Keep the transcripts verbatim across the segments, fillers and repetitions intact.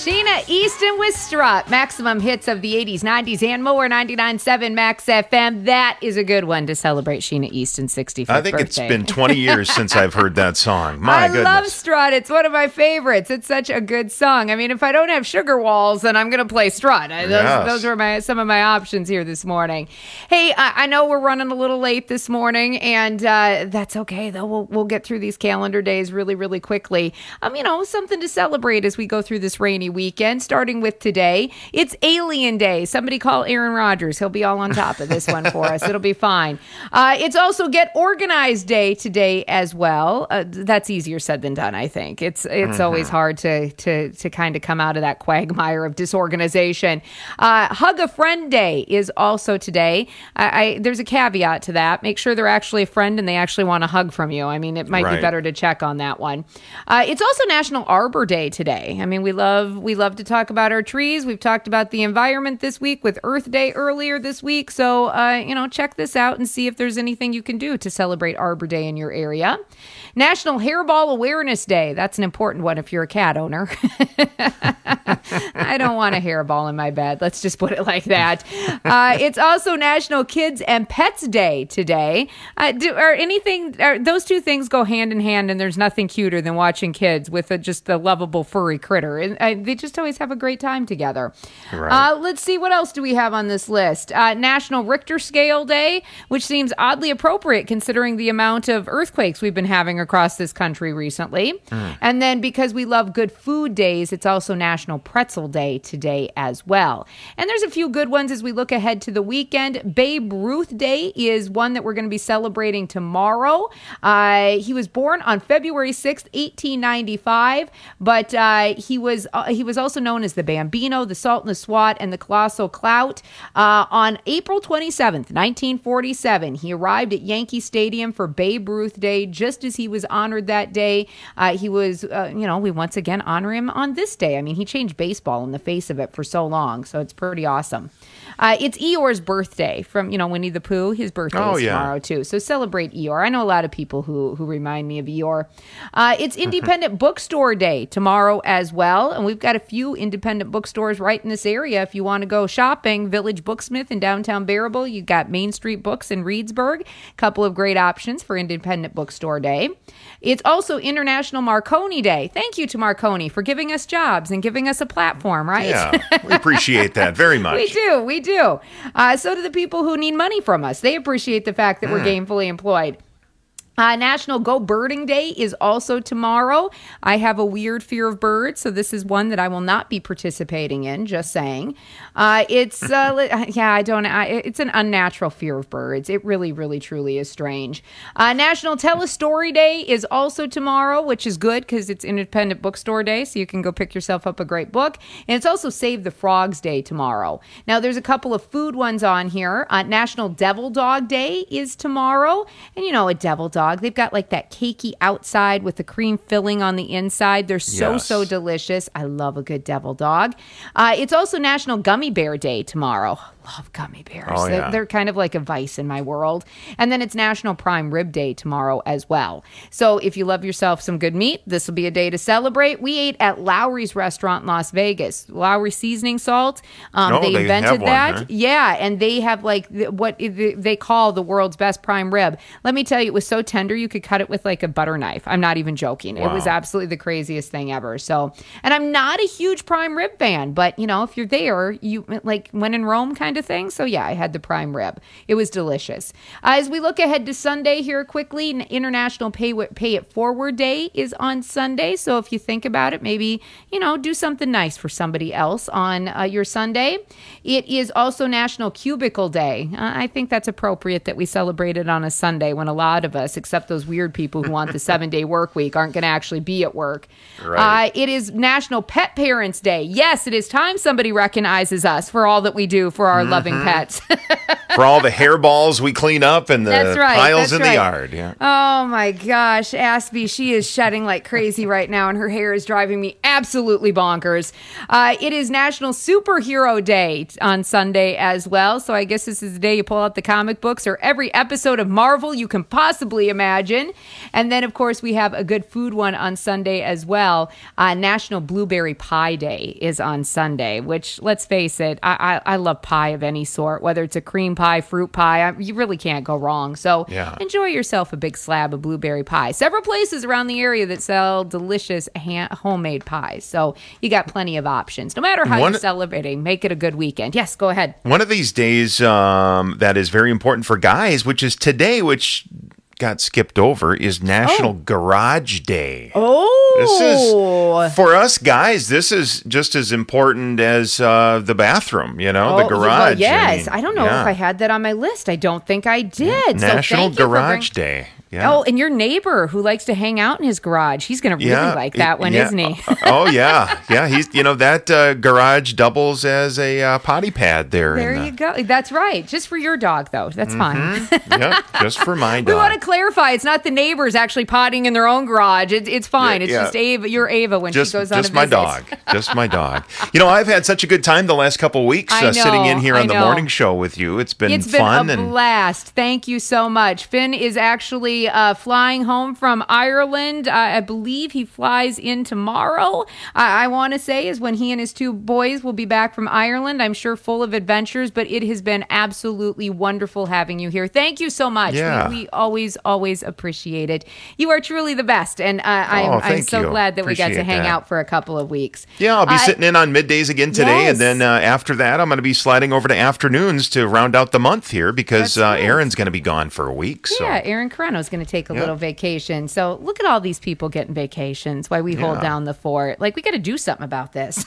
Sheena Easton with Strut. Maximum hits of the eighties, nineties, and more. ninety-nine point seven Max F M. That is a good one to celebrate Sheena Easton's sixty-fifth I think birthday. It's been twenty years since I've heard that song. My I goodness. love Strut. It's one of my favorites. It's such a good song. I mean, if I don't have Sugar Walls, then I'm going to play Strut. Those, Yes. those were my some of my options here this morning. Hey, I, I know we're running a little late this morning, and uh, that's okay, though. We'll, we'll get through these calendar days really, really quickly. Um, you know, something to celebrate as we go through this rainy weekend, starting with today. It's Alien Day. Somebody call Aaron Rodgers. He'll be all on top of this one for us. It'll be fine. Uh, it's also Get Organized Day today as well. Uh, that's easier said than done, I think. It's it's mm-hmm. always hard to to to kind of come out of that quagmire of disorganization. Uh, Hug a Friend Day is also today. I, I there's a caveat to that. Make sure they're actually a friend and they actually want a hug from you. I mean, it might right. be better to check on that one. Uh, it's also National Arbor Day today. I mean, we love we love to talk about our trees. We've talked about the environment this week with Earth Day earlier this week. So, uh, you know, check this out and see if there's anything you can do to celebrate Arbor Day in your area. National Hairball Awareness Day. That's an important one if you're a cat owner. I don't want a hairball in my bed. Let's just put it like that. Uh, it's also National Kids and Pets Day today. Uh, do, or anything, or those two things go hand in hand, and there's nothing cuter than watching kids with a, just a lovable furry critter. And uh, they just always have a great time together. Right. Uh, let's see, what else do we have on this list? Uh, National Richter Scale Day, which seems oddly appropriate considering the amount of earthquakes we've been having across this country recently. Mm. And then because we love good food days, it's also National Pretzel Day today as well. And there's a few good ones as we look ahead to the weekend. Babe Ruth Day is one that we're going to be celebrating tomorrow. Uh, he was born on February sixth, eighteen ninety-five, but uh, he was uh, he was also known as the Bambino, the Salt and the Swat, and the Colossal Clout. Uh, on April twenty-seventh, nineteen forty-seven, he arrived at Yankee Stadium for Babe Ruth Day. Just as he was honored that day, uh, he was, uh, you know, we once again honor him on this day. I mean, he changed baseball in the face of it for so long, so it's pretty awesome. Uh, it's Eeyore's birthday from, you know, Winnie the Pooh. His birthday oh, is yeah. tomorrow, too. So celebrate Eeyore. I know a lot of people who, who remind me of Eeyore. Uh, it's Independent Bookstore Day tomorrow as well. And we've got a few independent bookstores right in this area. If you want to go shopping, Village Booksmith in downtown Baraboo. You've got Main Street Books in Reedsburg. A couple of great options for Independent Bookstore Day. It's also International Marconi Day. Thank you to Marconi for giving us jobs and giving us a platform, right? Yeah, we appreciate that very much. We do, we do. Uh, so do the people who need money from us. They appreciate the fact that mm. we're gainfully employed. Uh, National Go Birding Day is also tomorrow. I have a weird fear of birds, so this is one that I will not be participating in, just saying. Uh, it's, uh, yeah, I don't, I, it's an unnatural fear of birds. It really, really, truly is strange. Uh, National Tell a Story Day is also tomorrow, which is good because it's Independent Bookstore Day, so you can go pick yourself up a great book. And it's also Save the Frogs Day tomorrow. Now, there's a couple of food ones on here. Uh, National Devil Dog Day is tomorrow. And you know, a devil dog, they've got like that cakey outside with the cream filling on the inside. They're so, yes. so delicious. I love a good devil dog. Uh, it's also National Gummy Bear Day tomorrow. Love gummy bears. Oh, yeah. they're, they're kind of like a vice in my world. And then it's National Prime Rib Day tomorrow as well. So if you love yourself some good meat, this will be a day to celebrate. We ate at Lowry's restaurant in Las Vegas. Lowry seasoning salt. Um, oh, they, they invented have that. One, huh? Yeah, and they have like what they call the world's best prime rib. Let me tell you, it was so tender you could cut it with like a butter knife. I'm not even joking. Wow. It was absolutely the craziest thing ever. So, and I'm not a huge prime rib fan, but you know, if you're there, you like when in Rome kind of thing. So yeah, I had the prime rib. It was delicious. Uh, as we look ahead to Sunday here quickly, International Pay, Pay It Forward Day is on Sunday. So if you think about it, maybe, you know, do something nice for somebody else on uh, your Sunday. It is also National Cubicle Day. Uh, I think that's appropriate that we celebrate it on a Sunday when a lot of us, except those weird people who want the seven-day work week, aren't going to actually be at work. Right. Uh, it is National Pet Parents Day. Yes, it is time somebody recognizes us for all that we do for our mm-hmm. loving pets. for all the hairballs we clean up and the That's right, piles that's in right. the yard. Yeah. Oh my gosh, Aspie, she is shedding like crazy right now, and her hair is driving me absolutely bonkers. Uh, it is National Superhero Day on Sunday as well, so I guess this is the day you pull out the comic books or every episode of Marvel you can possibly imagine. And then, of course, we have a good food one on Sunday as well. Uh, National Blueberry Pie Day is on Sunday, which, let's face it, I, I, I love pie of any sort, whether it's a cream pie, fruit pie, I, you really can't go wrong. So Yeah. enjoy yourself a big slab of blueberry pie. Several places around the area that sell delicious ha- homemade pies. So you got plenty of options. No matter how One- you're celebrating, make it a good weekend. Yes, go ahead. One of these days um, that is very important for guys, which is today, which got skipped over, is National Oh. Garage Day. Oh, This is, for us guys, this is just as important as uh, the bathroom, you know, the Oh, garage. well, yes. I, mean, I don't know yeah. if I had that on my list. I don't think I did. So National thank you for Garage bring- Day. Yeah. Oh, and your neighbor who likes to hang out in his garage, he's going to really Yeah, like that one, yeah. isn't he? Oh yeah, yeah. He's you know that uh, garage doubles as a uh, potty pad there. There in the, you go. That's right. Just for your dog, though. That's fine. Yep, just for my dog. We want to clarify. It's not the neighbors actually potting in their own garage. It, it's fine. Yeah, it's yeah. just Ava, your Ava when just, she goes on just a my visit. dog. Just my dog. You know, I've had such a good time the last couple of weeks I uh, sitting in know, here I on the know. morning show with you. It's been It's been fun a and blast. Thank you so much. Finn is actually uh, flying home from Ireland. Uh, I believe he flies in tomorrow. I, I want to say is when he and his two boys will be back from Ireland. I'm sure full of adventures, but it has been absolutely wonderful having you here. Thank you so much. Yeah. We, we always, always appreciate it. You are truly the best, and uh, I'm, Oh, I'm thank so you. glad that we got to Appreciate hang that. out for a couple of weeks. yeah, I'll be Uh, sitting in on middays again today, yes. and then uh, after that, I'm going to be sliding over to afternoons to round out the month here because That's uh, right. Aaron's going to be gone for a week. So Yeah, Aaron Carreno is going to take a Yeah. little vacation. So look at all these people getting vacations while we hold Yeah. down the fort. Like, we got to do something about this.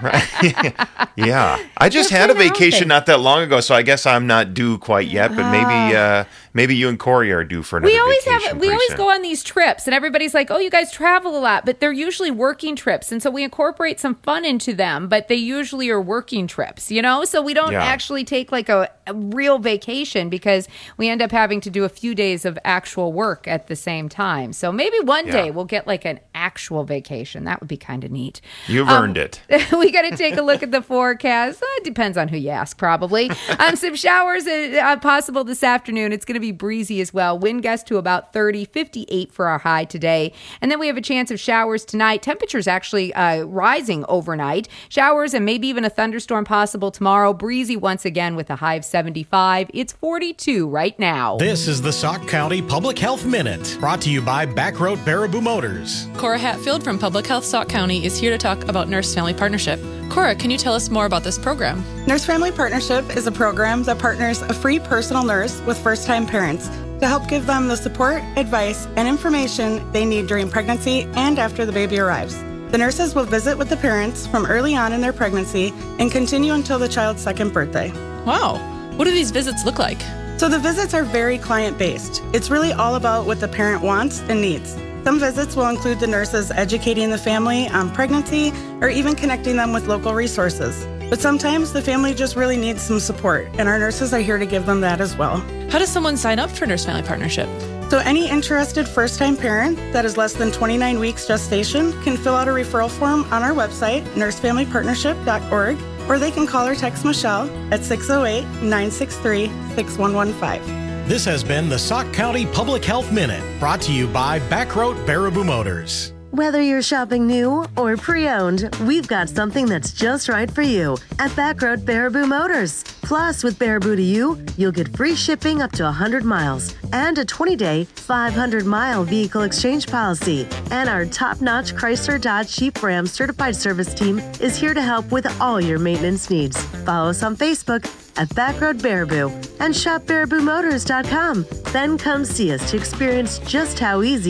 yeah, I just They're had a pretty vacation healthy. not that long ago, so I guess I'm not due quite yet. But maybe uh, maybe you and Corey are due for another we always vacation. have we pretty always soon. go on these trips, and everybody's like, oh, you guys travel a lot, but they're usually working trips, and so we incorporate some fun into them, but they usually are working trips, you know, so we don't Yeah. actually take like a, a real vacation because we end up having to do a few days of actual work at the same time. So maybe one Yeah. day we'll get like an actual vacation. That would be kind of neat. You've Um, earned it. We got to take a look at the forecast. Uh, It depends on who you ask, probably. Um, some showers uh, uh, possible this afternoon. It's going to be breezy as well. Wind gust to about thirty, fifty-eight for our high today. And then we have a chance of showers tonight. Temperatures actually uh, rising overnight. Showers and maybe even a thunderstorm possible tomorrow. Breezy once again with a high of seventy-five. It's forty-two right now. This is the Sauk County Public Health Minute, brought to you by Backroad Baraboo Motors. Cora Hatfield from Public Health Sauk County is here to talk about Nurse Family Partnership. Cora, can you tell us more about this program? Nurse Family Partnership is a program that partners a free personal nurse with first-time parents to help give them the support, advice, and information they need during pregnancy and after the baby arrives. The nurses will visit with the parents from early on in their pregnancy and continue until the child's second birthday. Wow. What do these visits look like? So the visits are very client-based. It's really all about what the parent wants and needs. Some visits will include the nurses educating the family on pregnancy or even connecting them with local resources. But sometimes the family just really needs some support, and our nurses are here to give them that as well. How does someone sign up for Nurse Family Partnership? So any interested first-time parent that is less than twenty-nine weeks gestation can fill out a referral form on our website, nurse family partnership dot org, or they can call or text Michelle at six oh eight, nine six three, six one one five. This has been the Sauk County Public Health Minute, brought to you by Backroad Baraboo Motors. Whether you're shopping new or pre-owned, we've got something that's just right for you at Backroad Baraboo Motors. Plus, with Baraboo to You, you'll get free shipping up to one hundred miles and a twenty-day, five hundred mile vehicle exchange policy. And our top-notch Chrysler Dodge Jeep Ram certified service team is here to help with all your maintenance needs. Follow us on Facebook at Backroad Baraboo and shop baraboo motors dot com. Then come see us to experience just how easy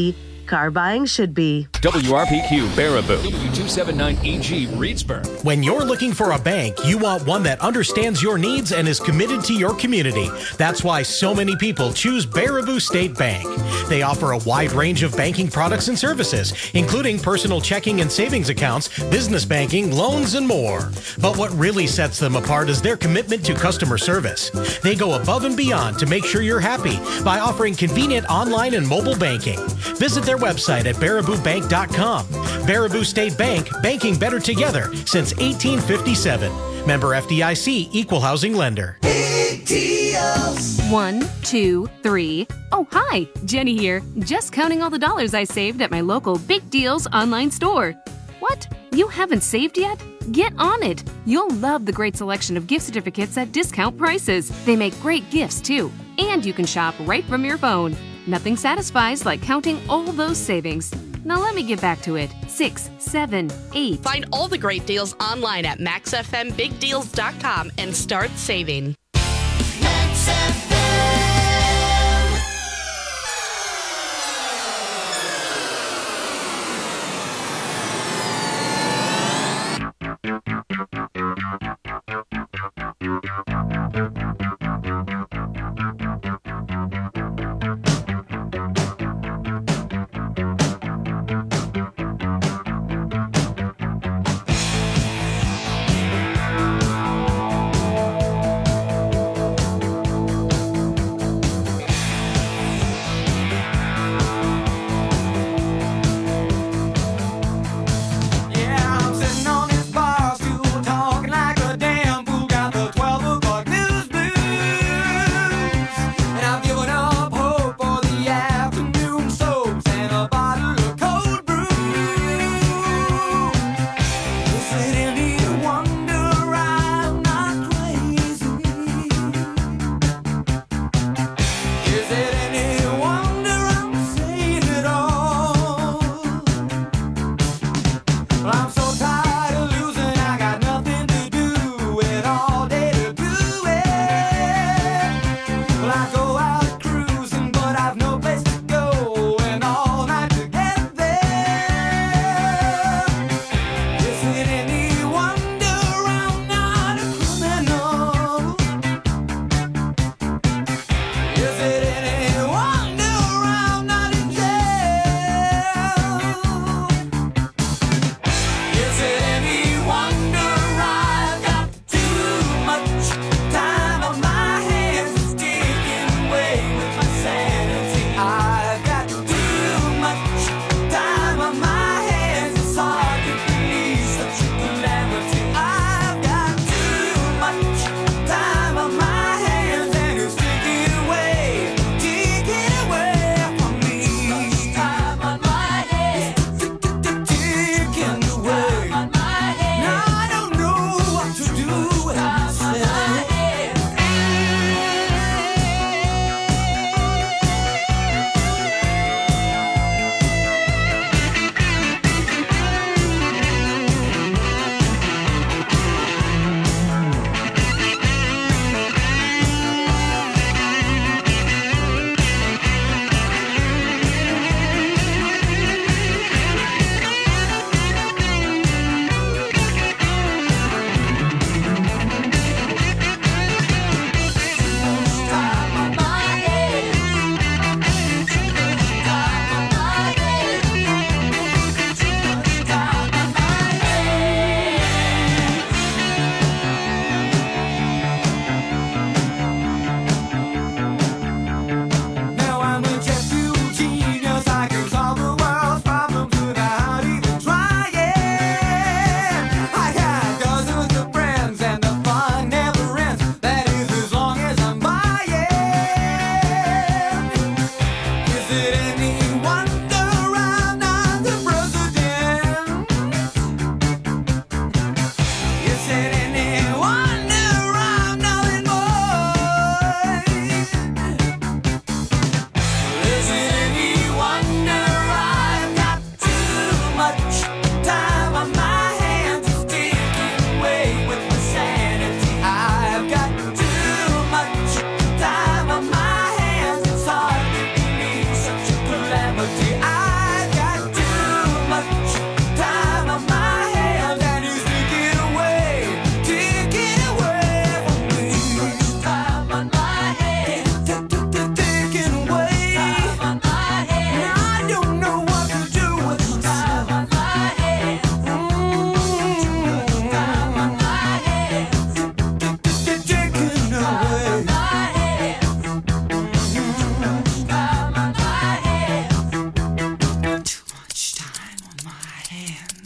car buying should be. W R P Q Baraboo, W two seventy-nine E G Reedsburg. When you're looking for a bank, you want one that understands your needs and is committed to your community. That's why so many people choose Baraboo State Bank. They offer a wide range of banking products and services, including personal checking and savings accounts, business banking, loans, and more. But what really sets them apart is their commitment to customer service. They go above and beyond to make sure you're happy by offering convenient online and mobile banking. Visit their website at baraboo bank dot com. Baraboo State Bank, banking better together since eighteen fifty-seven. Member F D I C, Equal Housing Lender. Big deals. One, two, three. Oh, hi, Jenny here. Just counting all the dollars I saved at my local Big Deals online store. What? You haven't saved yet? Get on it. You'll love the great selection of gift certificates at discount prices. They make great gifts, too. And you can shop right from your phone. Nothing satisfies like counting all those savings. Now let me get back to it. Six, seven, eight. Find all the great deals online at max f m big deals dot com and start saving. Max F M.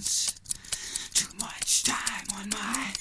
spent too much time on my...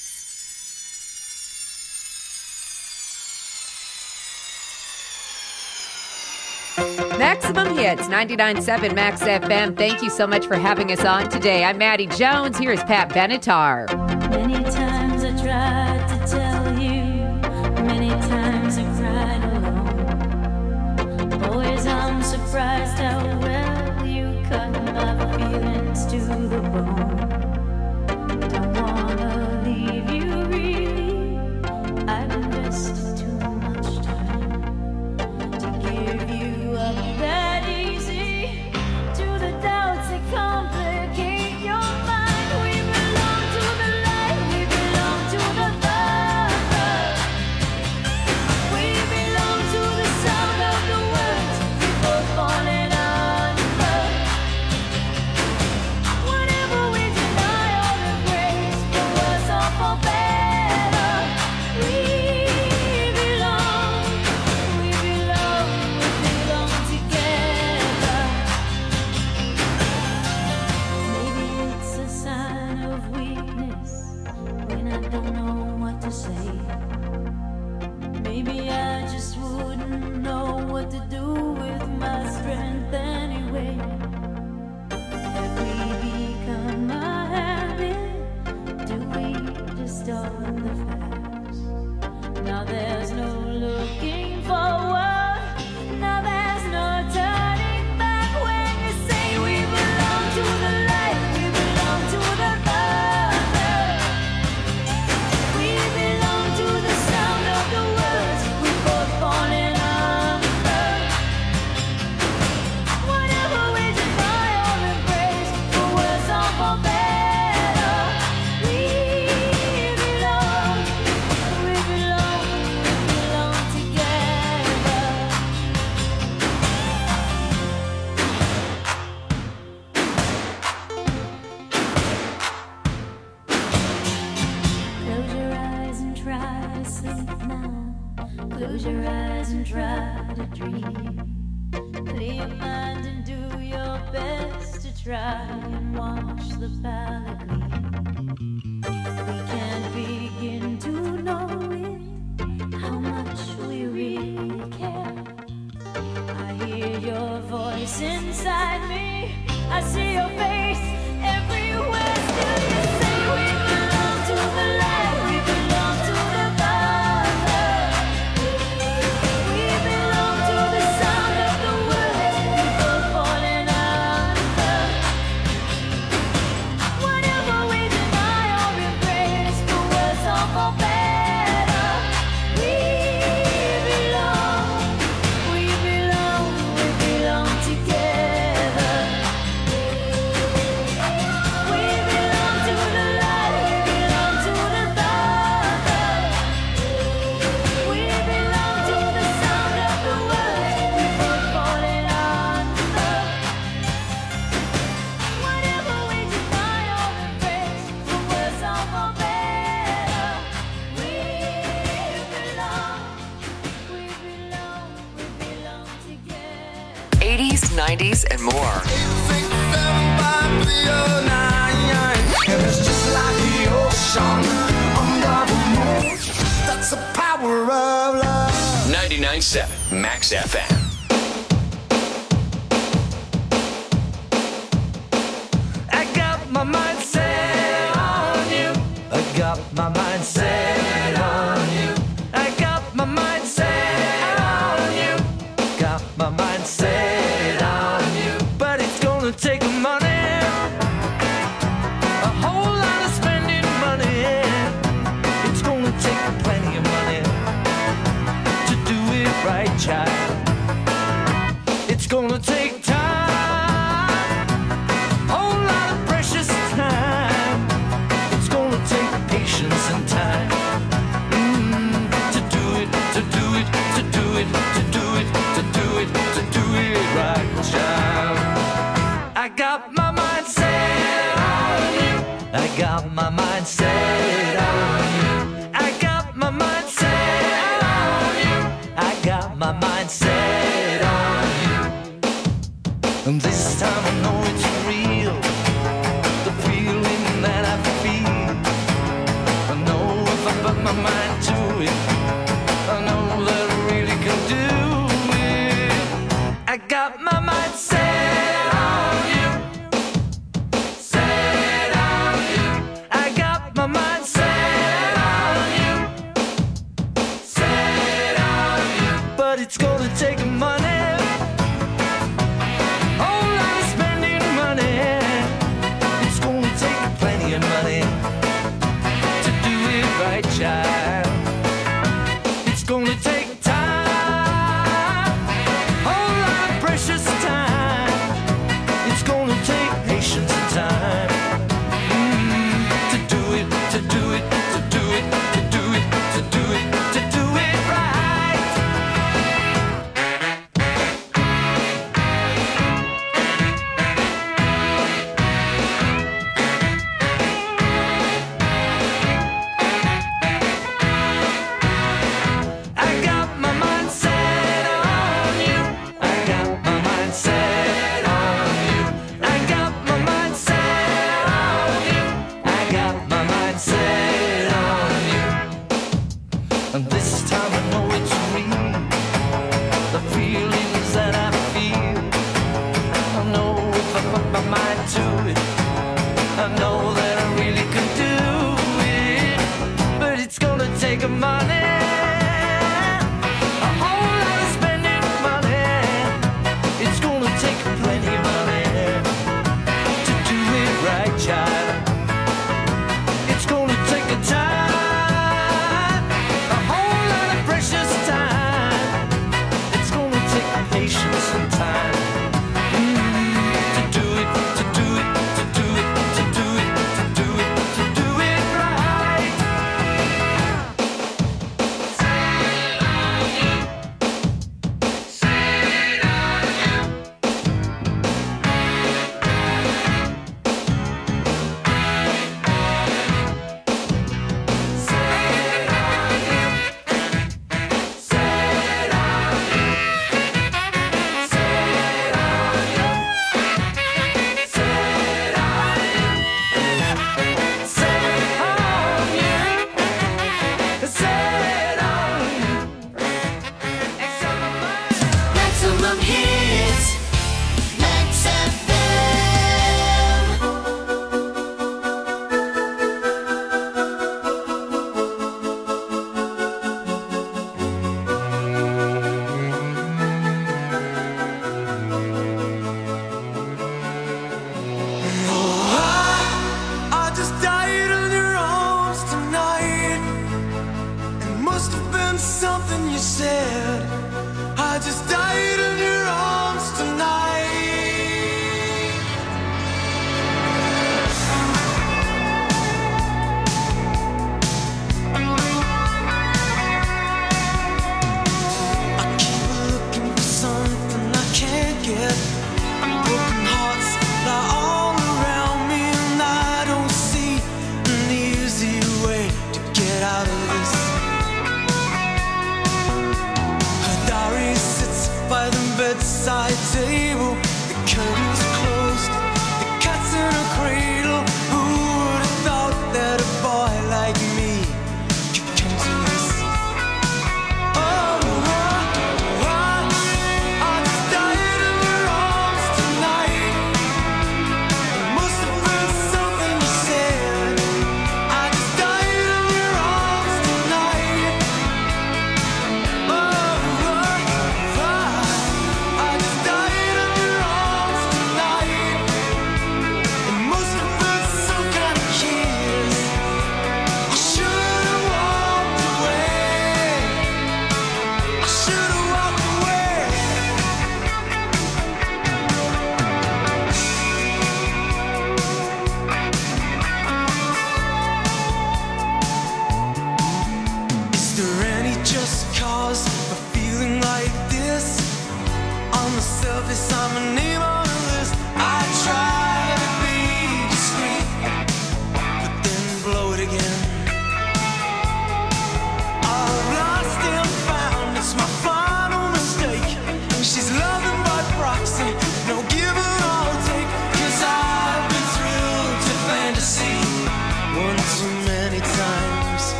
Maximum Hits, ninety-nine point seven Max F M. Thank you so much for having us on today. I'm Maddie Jones. Here is Pat Benatar. Many times I tried to tell you, many times I cried alone. Always I'm surprised how well you cut my feelings to the bone. Don't wanna leave you really, I've invested too much time to give you up that easy to the doubts that complicate your mind. We belong to the light, we belong to the love. We belong to the sound of the words before falling under. Whatever we deny or embrace, for worse or for better, we belong, we belong, we belong together. Maybe it's a sign of weakness when I don't know what to say. Maybe I just wouldn't know what to do with my strength anyway. Have we become a habit? Do we just own the facts? Now there's no looking forward. Now there's no turning back when you say we belong to the light, we belong to the love. We belong to the sound of the words we both falling under. Whatever we deny or embrace, for worse or for better, we belong, we belong, we belong together. Close your eyes and try to sleep now. Close your eyes and try to dream. Clear your mind and do your best to try and watch the palette gleam. We can't begin to know it, how much we really care. I hear your voice inside me, I see your face everywhere. Still you say we belong to the light, we belong to the love. We belong to the sound of the words before falling under. Whatever we deny or embrace, for worse or for better, we belong, we belong, we belong together. We belong to the light, we belong to the love. We belong to the sound of the words before falling under. Whatever we deny or embrace, for worse or for better, we belong, we belong, we belong together. eighties, nineties, and more. It's just like the ocean under the moon. That's the power of love. ninety-nine point seven Max F M. I got my mind set on you. I got my mind set on you. I got my mind set on you. Got my mind set on you. But it's gonna take money, a whole lot of spending money. It's gonna take plenty of money to do it right, child. It's gonna take time, whole lot of precious time. It's gonna take patience and time mm, to do it, to do it, to do it, to do it, to do it, to do it right, child. I got my mind set on you. I got my mind set on you. I got my mind set on you. I got my mind set on you. And this time I know it's real. The it's gonna take money. Whole lot of spending money. It's gonna take plenty of money to do it right, child. It's gonna take time, whole lot of precious time. It's gonna take patience and time. Mm, to do it, to do it, to do it, to do it, to do it, to do it right. I got my mind set on you. I got my mind set on you. I got my mind set on you. I got my mind set on you. And this time I know it's real. The feelings that I feel. I know if I put my mind to it, I know that I really can do it. But it's gonna take a money. A whole lot of spending money. It's gonna take plenty of money to do it right, child. It's gonna take a time, a whole lot of precious time. It's gonna take patience and time. Mm, to do it, to do it, to do it, to do it, to do it, to do it right.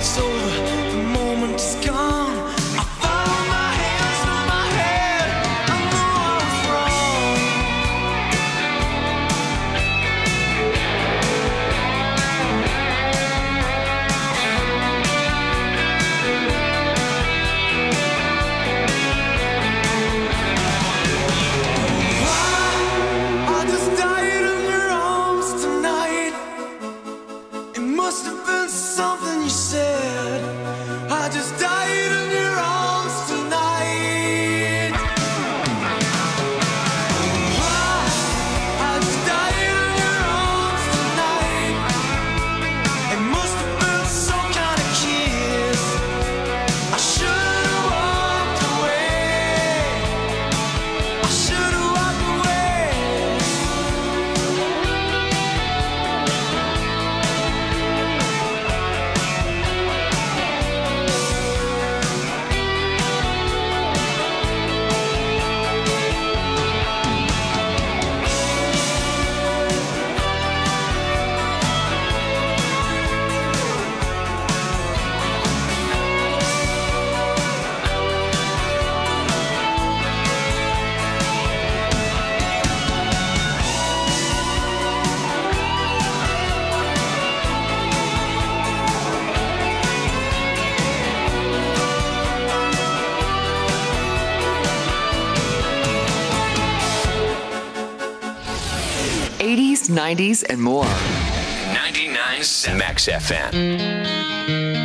it's over, the moment is gone. I found my hands on my head, I know I was wrong. I, I just died in your arms tonight. It must have been something you said. I just died in your arms tonight. I, I just died in your arms tonight. It must have been some kind of kiss. I should have walked away. I should have walked away. eighties, nineties, and more. ninety-nine point seven Max F M.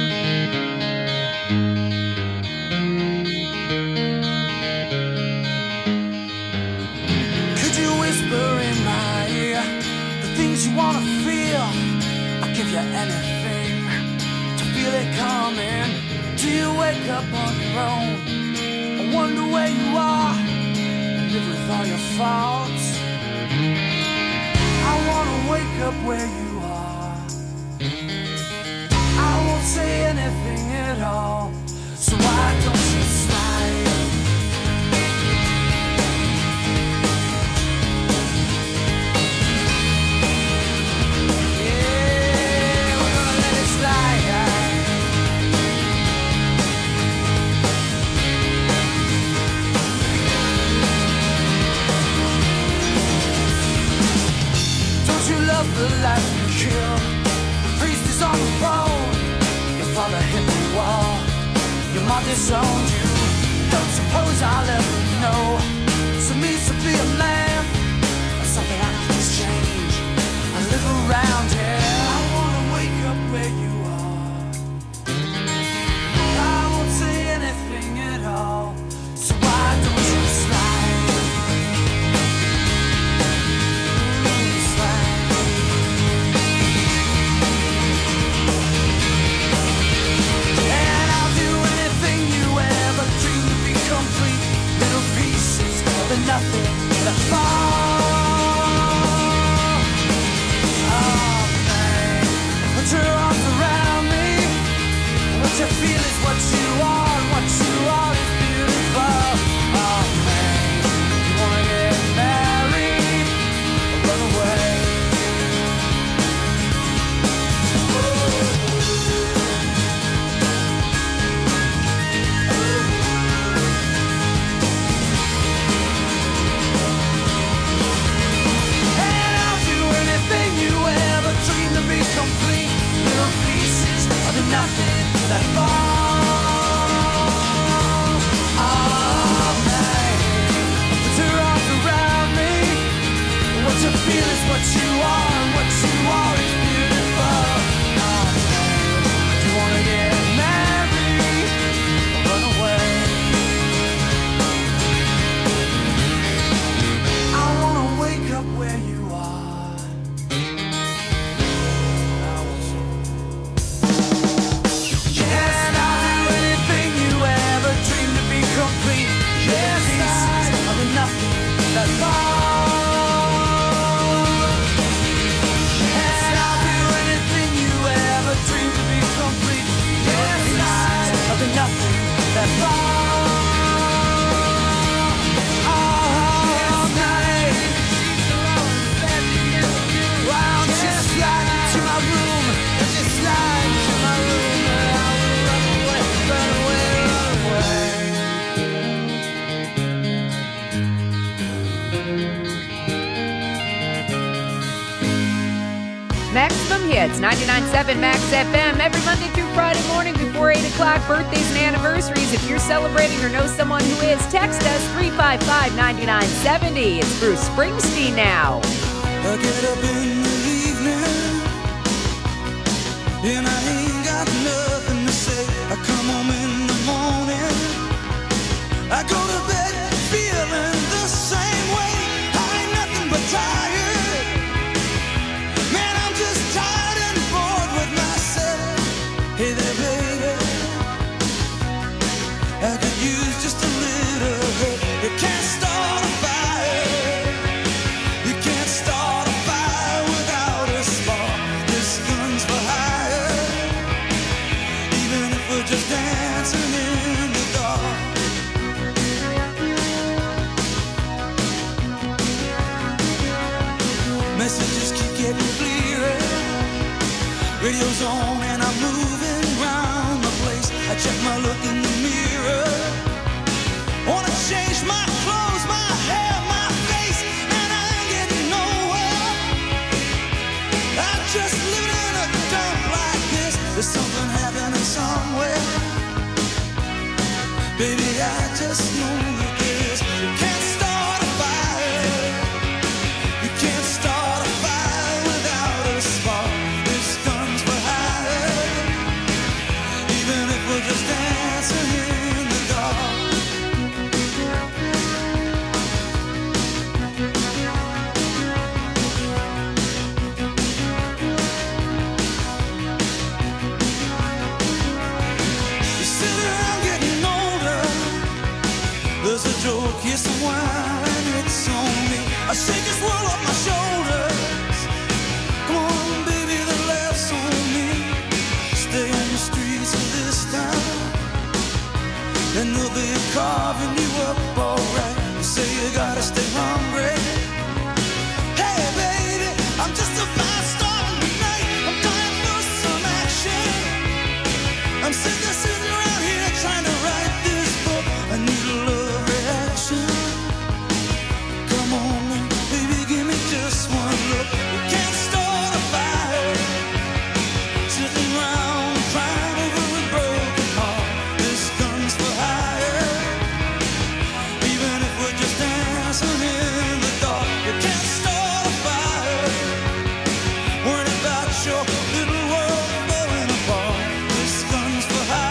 Could you whisper in my ear the things you wanna feel? I'll give you anything to feel it coming. Do you wake up on your own? I wonder where you are and live with all your faults. I wanna wake up where you are. I won't say anything at all. So why don't you slide? Yeah, we're gonna let it slide. Don't you love the life you kill? The priest is on the throne. Your father hit the wall. Your mom disowned you. Don't suppose I'll ever know. So it means to be a man, or something I can exchange. I live around here. I wanna wake up where you are. I won't say anything at all. So why don't you slide? Ooh, slide. And I'll do anything you ever dreamed to be complete. Little pieces of the nothing that fall. Oh man, put your arms around me. What you feel is what you are, and what you are is beautiful. Oh man, you wanna get married or run away? And I'll do anything you ever dreamed to be complete. Little pieces of the nothing that fall. Oh man, put your arms around me. What you feel is what you are, and what you are is beautiful. Oh man, do you wanna get married or run away? I wanna wake up where you are. I want you. And I'll do anything you ever dreamed to be complete. Yes, pieces of the nothing that fall. And I'll do anything you ever dreamed to be complete. Yes, pieces of the nothing that fall. Oh, night. Why don't you slide into my room? Just slide into my room. ninety-nine point seven Max F M every Monday through Friday morning before eight o'clock. Birthdays and anniversaries. If you're celebrating or know someone who is, text us three five five, nine nine seven zero. It's Bruce Springsteen now. I get up in the evening and I ain't got nothing to say. I come home in the morning, I go to bed feeling the same way. I ain't nothing but tired. Man, I'm just tired and bored with myself. Hey there, baby, I could use just a little help. You can't start a fire. You can't start a fire without a spark. This gun's for hire. Even if we're just dancing in the dark. Messages keep getting clearer. Radio's on and I'm moving round the place. I check my look in the mirror. Wanna change my clothes, my hair, my face, and I ain't getting nowhere. I'm just living in a dump like this. There's something happening somewhere. Baby, I just know that this. You can't start a fire. You can't start a fire without a spark. This gun's for hire. Even if we're just dancing in the dark. You sit around getting older. There's a joke, yes, a wine, it's on me. I shake this world off my shoulders. Come on, baby, the laughs on me. Stay on the streets of this town, and they'll be carving you up alright. You say you gotta stay hungry. Hey, baby, I'm just about starting tonight. I'm dying for some action. I'm sick of sitting around here trying to write this book. I need a love reaction. Come on now, baby, give me just one look. You can't start a fire sitting around crying over a broken heart. This gun's for hire. Even if we're just dancing in the dark. You can't start a fire worrying about your little world falling apart. This gun's for hire.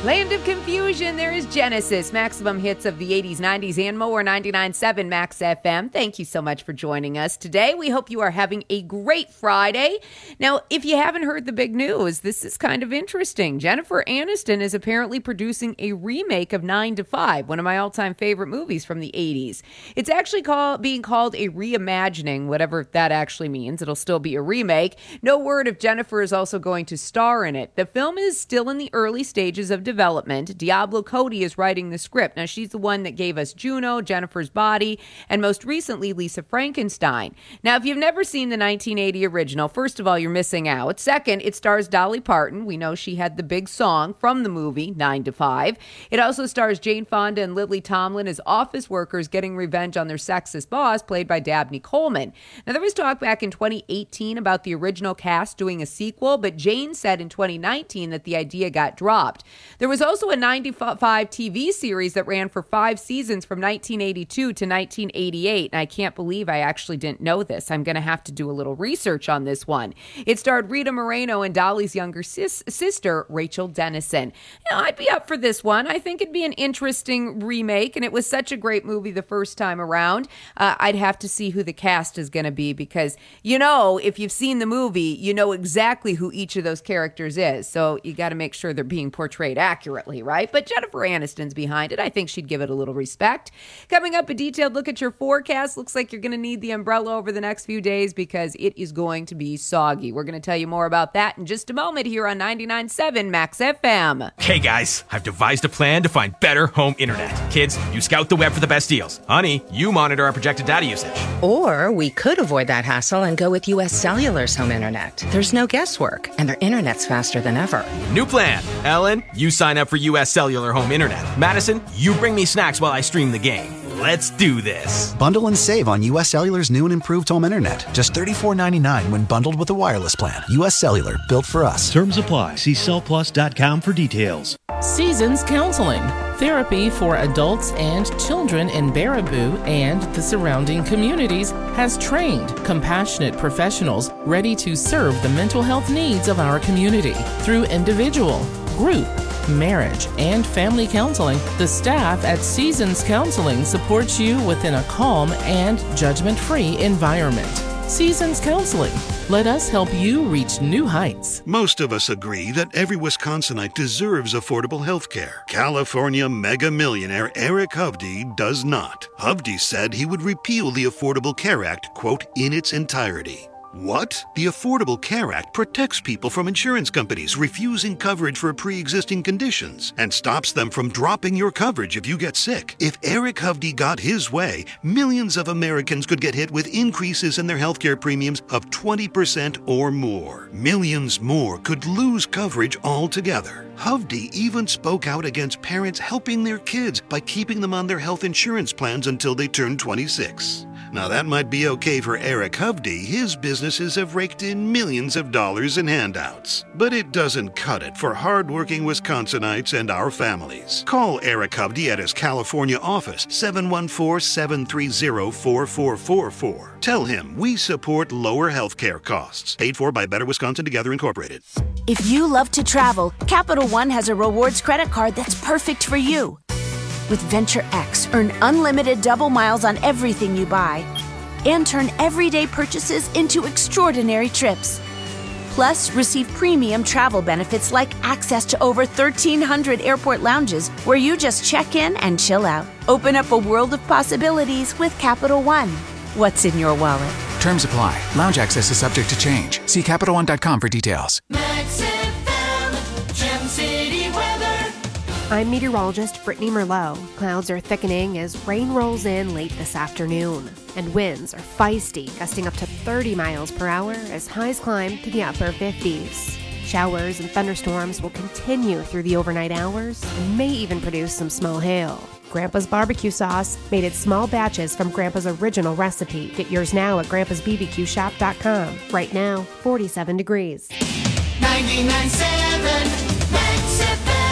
Land of Confusion, there is Genesis, maximum hits of the eighties, nineties, and more, ninety-nine point seven Max F M. Thank you so much for joining us today. We hope you are having a great Friday. Now, if you haven't heard the big news, this is kind of interesting. Jennifer Aniston is apparently producing a remake of nine to five, one of my all-time favorite movies from the eighties. It's actually call, being called a reimagining, whatever that actually means. It'll still be a remake. No word if Jennifer is also going to star in it. The film is still in the early stages of development. Development. Diablo Cody is writing the script. Now, she's the one that gave us Juno, Jennifer's Body, and most recently, Lisa Frankenstein. Now, if you've never seen the nineteen eighty original, first of all, you're missing out. Second, it stars Dolly Parton. We know she had the big song from the movie, nine to five. It also stars Jane Fonda and Lily Tomlin as office workers getting revenge on their sexist boss, played by Dabney Coleman. Now, there was talk back in twenty eighteen about the original cast doing a sequel, but Jane said in twenty nineteen that the idea got dropped. There was also a ninety-five T V series that ran for five seasons from nineteen eighty-two to nineteen eighty-eight, and I can't believe I actually didn't know this. I'm going to have to do a little research on this one. It starred Rita Moreno and Dolly's younger sis- sister, Rachel Dennison. You know, I'd be up for this one. I think it'd be an interesting remake, and it was such a great movie the first time around. Uh, I'd have to see who the cast is going to be because, you know, if you've seen the movie, you know exactly who each of those characters is, so you got to make sure they're being portrayed accurately, right? But Jennifer Aniston's behind it. I think she'd give it a little respect. Coming up, a detailed look at your forecast. Looks like you're going to need the umbrella over the next few days because it is going to be soggy. We're going to tell you more about that in just a moment here on ninety-nine point seven Max F M. Hey guys, I've devised a plan to find better home internet. Kids, you scout the web for the best deals. Honey, you monitor our projected data usage. Or we could avoid that hassle and go with U S Cellular's home internet. There's no guesswork, and their internet's faster than ever. New plan. Ellen, you sign up for U S Cellular home internet. Madison, you bring me snacks while I stream the game. Let's do this. Bundle and save on U S Cellular's new and improved home internet. Just thirty-four ninety-nine when bundled with a wireless plan. U S Cellular, built for us. Terms apply. See cell plus dot com for details. Seasons Counseling. Therapy for adults and children in Baraboo and the surrounding communities has trained, compassionate professionals ready to serve the mental health needs of our community. Through individual, group, marriage, and family counseling, the staff at Seasons Counseling supports you within a calm and judgment-free environment. Seasons Counseling. Let us help you reach new heights. Most of us agree that every Wisconsinite deserves affordable health care. California mega millionaire Eric Hovde does not. Hovde said he would repeal the Affordable Care Act, quote, in its entirety. What? The Affordable Care Act protects people from insurance companies refusing coverage for pre-existing conditions and stops them from dropping your coverage if you get sick. If Eric Hovde got his way, millions of Americans could get hit with increases in their healthcare premiums of twenty percent or more. Millions more could lose coverage altogether. Hovde even spoke out against parents helping their kids by keeping them on their health insurance plans until they turn twenty-six. Now that might be okay for Eric Hovde. His businesses have raked in millions of dollars in handouts. But it doesn't cut it for hardworking Wisconsinites and our families. Call Eric Hovde at his California office, seven one four, seven three zero, four four four four. Tell him we support lower health care costs. Paid for by Better Wisconsin Together Incorporated. If you love to travel, Capital One has a rewards credit card that's perfect for you. With Venture X, earn unlimited double miles on everything you buy and turn everyday purchases into extraordinary trips. Plus, receive premium travel benefits like access to over thirteen hundred airport lounges where you just check in and chill out. Open up a world of possibilities with Capital One. What's in your wallet? Terms apply. Lounge access is subject to change. See Capital One dot com for details. Max F M, Gem City weather. I'm meteorologist Brittany Merlot. Clouds are thickening as rain rolls in late this afternoon, and winds are feisty, gusting up to thirty miles per hour as highs climb to the upper fifties. Showers and thunderstorms will continue through the overnight hours and may even produce some small hail. Grandpa's barbecue sauce, made in small batches from Grandpa's original recipe. Get yours now at grandpas b b q shop dot com. Right now, forty-seven degrees. ninety-nine point seven Max F M.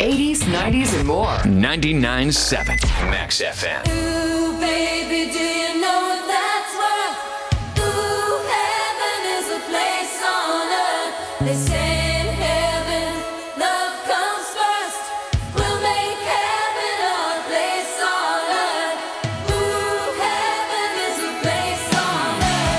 eighties, nineties, and more. ninety-nine point seven Max F M. Ooh, baby, do you know what that's worth? Ooh, heaven is a place on earth. They say in heaven, love comes first. We'll make heaven our place on earth. Ooh, heaven is a place on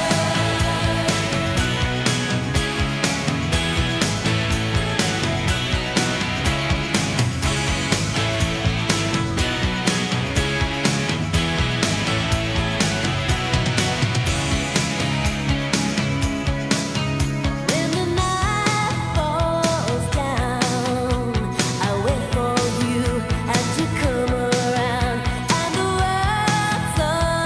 When the night falls down, I wait for you and you come around, and the world's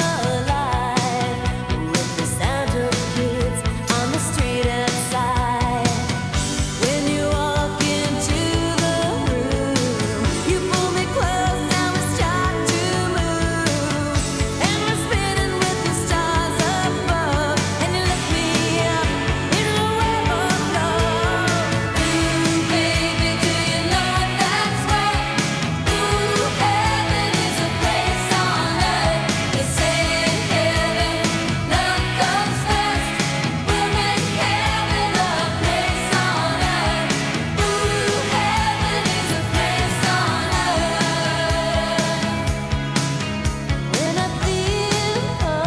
alive with the sound of kids on the street outside. When you walk into the room, you pull me close and we start to move, and we're spinning with the stars above, and you lift me up in a web of love. Ooh, baby, do you know what that's worth? Ooh, heaven is a place on earth. They say in heaven, love comes first. We'll make heaven a place on earth. Ooh, heaven is a place on earth. When I feel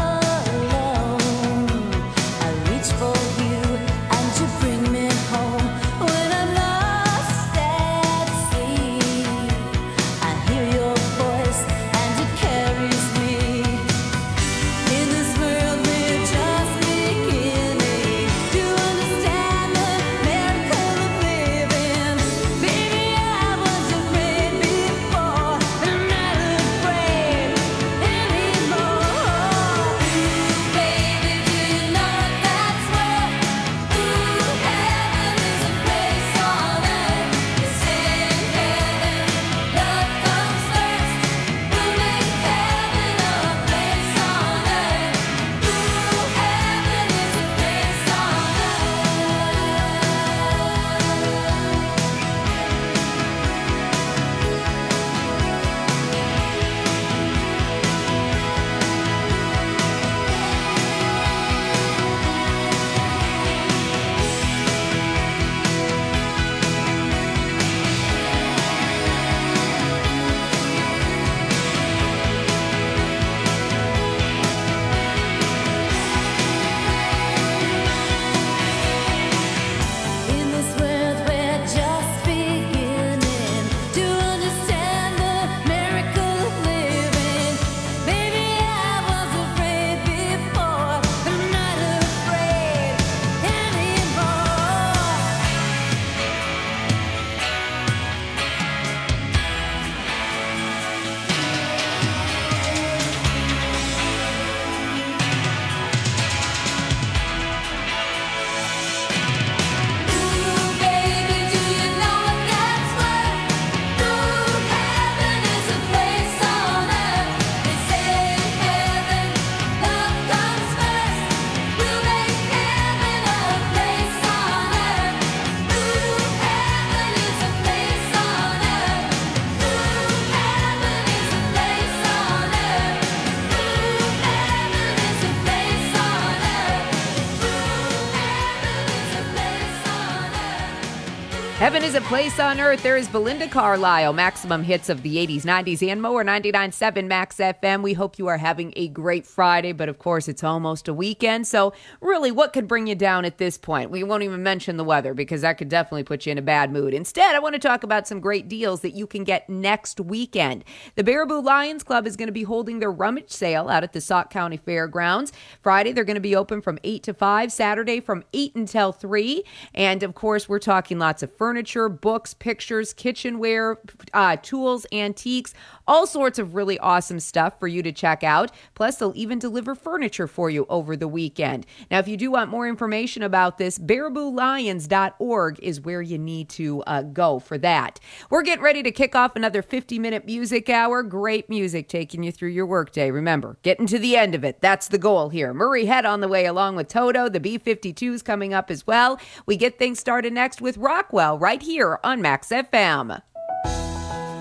alone, I reach for you and you bring me home. When I'm lost at sea, I hear your voice and it carries me. In this world we're just beginning to understand the miracle of living. Baby, I was afraid before, and I'm not afraid anymore. Baby, do you know what that's worth? Ooh, heaven is a place on earth. They say in heaven, love comes first. We'll make heaven a place on earth. Ooh, heaven is a place on In this world we're just beginning to understand the miracle of living. Baby, I was afraid before, but I'm not afraid anymore. Ooh, baby, do you know what that's worth? Ooh, heaven is a place on earth. They say in heaven, love comes first. We'll make heaven a place on earth. Ooh, heaven is a place on earth. Ooh, heaven is a place on earth. Ooh, heaven is a place on earth. Heaven is a place on earth. There is Belinda Carlisle, maximum hits of the eighties, nineties, and more. ninety-nine point seven Max F M. We hope you are having a great Friday, but of course it's almost a weekend. So really, what could bring you down at this point? We won't even mention the weather because that could definitely put you in a bad mood. Instead, I want to talk about some great deals that you can get next weekend. The Baraboo Lions Club is going to be holding their rummage sale out at the Sauk County Fairgrounds. Friday, they're going to be open from eight to five. Saturday, from eight until three. And of course, we're talking lots of furniture, books, pictures, kitchenware, uh, tools, antiques, all sorts of really awesome stuff for you to check out. Plus, they'll even deliver furniture for you over the weekend. Now, if you do want more information about this, baraboo lions dot org is where you need to uh, go for that. We're getting ready to kick off another fifty-minute music hour. Great music taking you through your workday. Remember, getting to the end of it. That's the goal here. Murray Head on the way along with Toto. The B fifty-two's coming up as well. We get things started next with Rockwell right here on Max F M.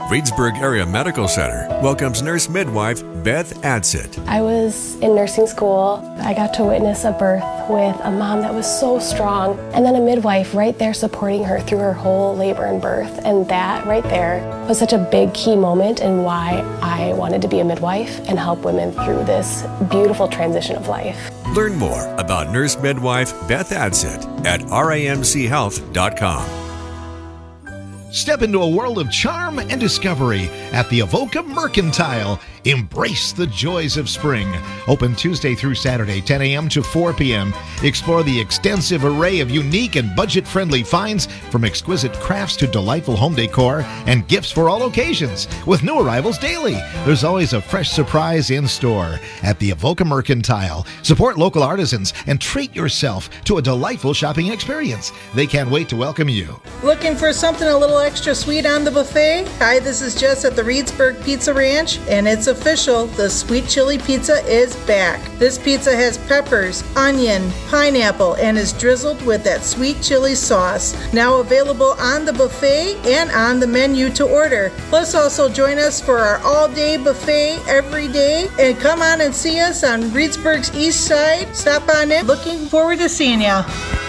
Reedsburg Area Medical Center welcomes nurse midwife Beth Adsit. I was in nursing school. I got to witness a birth with a mom that was so strong, and then a midwife right there supporting her through her whole labor and birth. And that right there was such a big key moment in why I wanted to be a midwife and help women through this beautiful transition of life. Learn more about nurse midwife Beth Adsit at R A M C health dot com. Step into a world of charm and discovery at the Avoca Mercantile. Embrace the joys of spring. Open Tuesday through Saturday, ten a.m. to four p.m. Explore the extensive array of unique and budget-friendly finds, from exquisite crafts to delightful home decor and gifts for all occasions. With new arrivals daily, there's always a fresh surprise in store at the Avoca Mercantile. Support local artisans and treat yourself to a delightful shopping experience. They can't wait to welcome you. Looking for something a little extra sweet on the buffet? Hi, this is Jess at the Reedsburg Pizza Ranch, and it's official. The sweet chili pizza is back. This pizza has peppers, onion, pineapple, and is drizzled with that sweet chili sauce. Now available on the buffet and on the menu to order. Plus, also join us for our all-day buffet every day, and come on and see us on Reedsburg's east side. Stop on in. Looking forward to seeing ya.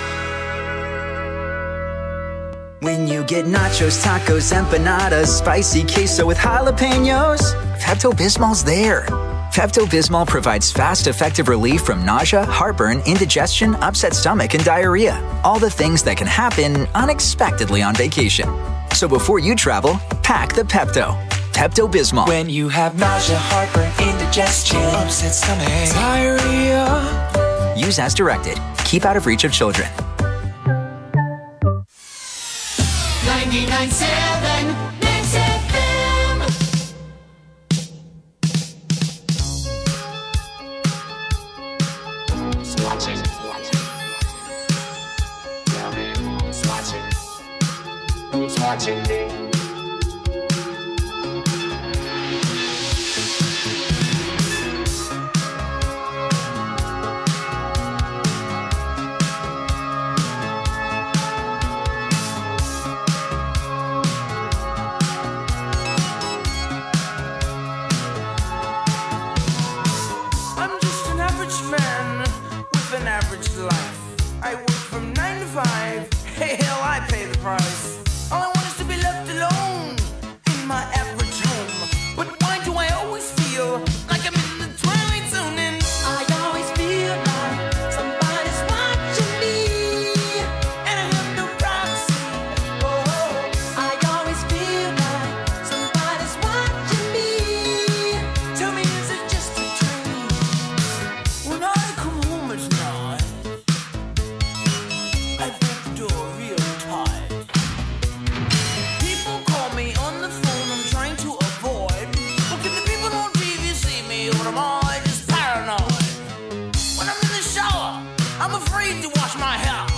When you get nachos, tacos, empanadas, spicy queso with jalapenos, Pepto-Bismol's there. Pepto-Bismol provides fast, effective relief from nausea, heartburn, indigestion, upset stomach, and diarrhea. All the things that can happen unexpectedly on vacation. So before you travel, pack the Pepto. Pepto-Bismol. When you have nausea, heartburn, indigestion, upset stomach, diarrhea. Use as directed. Keep out of reach of children. ninety-nine point seven Mix F M. Who's watching? Tell me who's watching? Who's watching me? I'm afraid to wash my hair.